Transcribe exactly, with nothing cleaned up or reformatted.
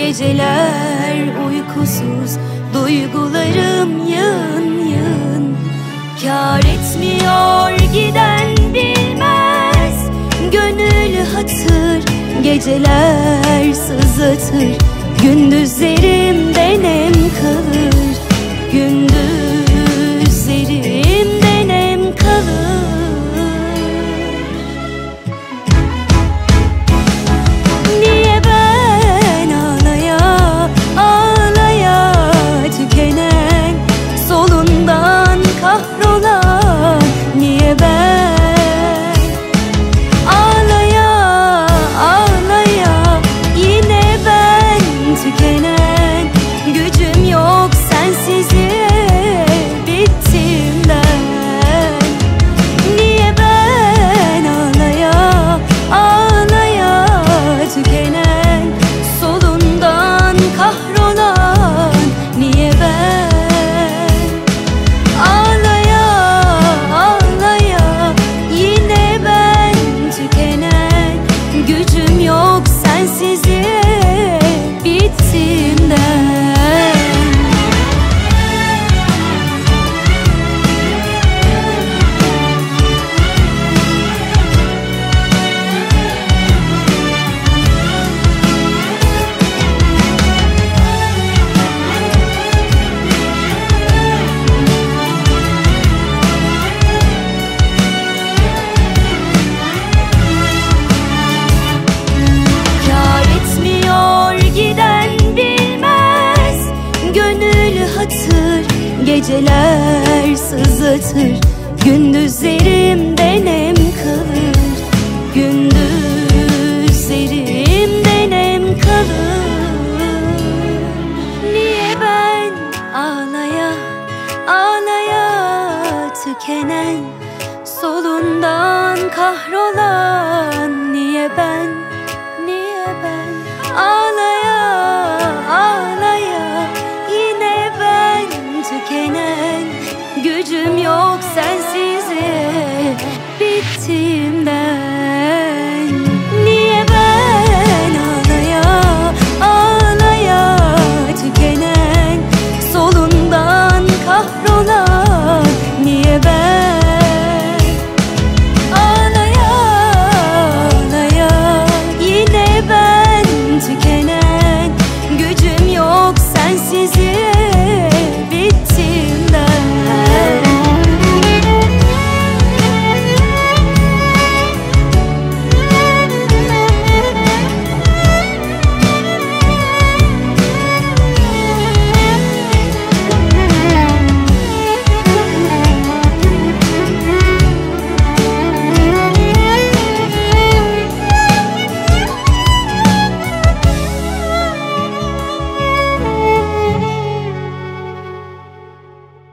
Geceler uykusuz, duygularım yığın yığın. Kâr etmiyor giden bilmez, gönül hatır. Geceler sızlatır, gündüzlerimde nem kalır. Gündüzlerimde nem kalır. Niye ben ağlaya ağlaya tükenen, solundan kahrolan? Niye ben ağlaya ağlaya yine ben tükenen, gücüm yok sensizliğe bittim ben. Niye ben ağlaya ağlaya tükenen, solundan kahrolan? Niye ben ağlaya ağlaya yine ben tükenen, gücüm yok sensizliğe bittim ben. Kâr etmiyor giden bilmez, gönül hatır. Geceler sızlatır, gündüzlerimde ne